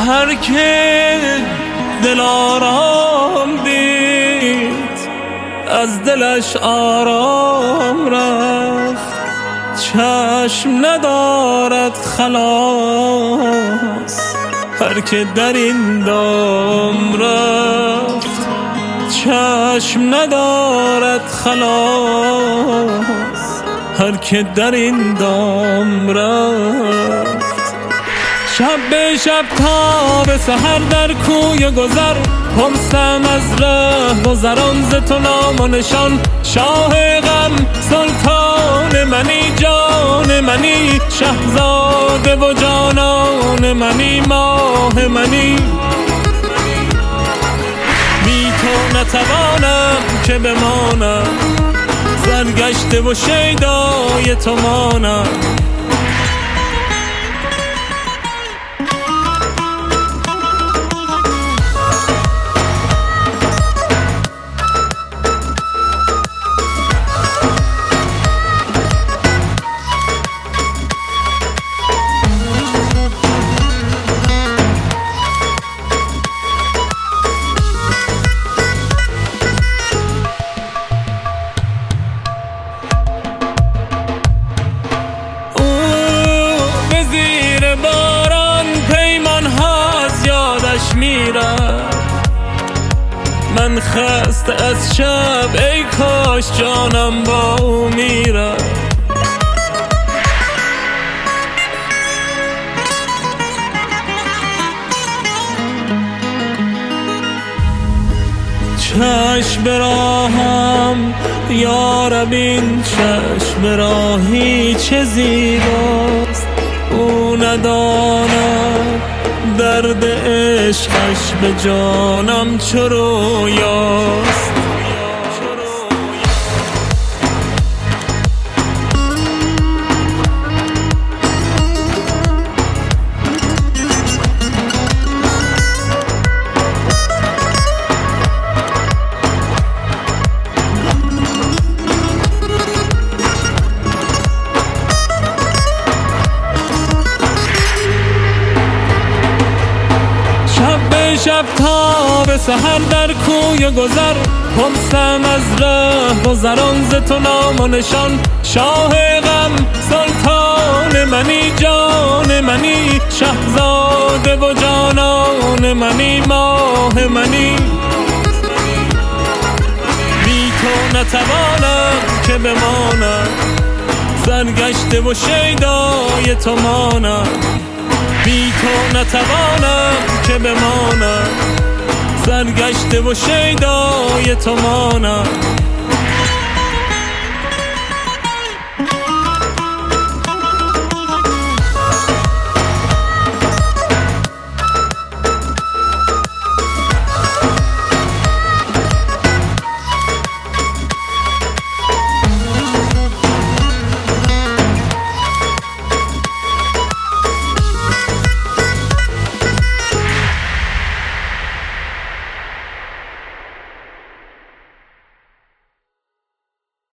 هر که دلارام دید از دلش آرام رفت، چشم ندارد خلاص هر که در این دام رفت، چشم ندارد خلاص هر که در این دام رفت. شب به شب تا به سحر در کوی گذر، پرسم از ره گذران ز تو نام و نشان. شاه غم سلطان منی، جان منی، شهزاده و جانان منی، ماه منی. بی تو نتوانم که بمانم، سرگشته و شیدای تو مانم. من خسته از شب، ای کاش جانم با او میرم. چشم به راهم یارب، این چشم به راهی چه زیباست. او نداند درد عشقش به جانم چه رویاست. شب تا به سحر در کوی گذر، پرسم از ره گذران ز تو نام و نشان. شاه غم سلطان منی، جان منی، شهزاده و جانان منی، ماه منی. بی تو نتوانم که بمانم، سرگشته و شیدای تو مانم. بی تو نتوانم که بمانم، سرگشته و شیدای تو مانم.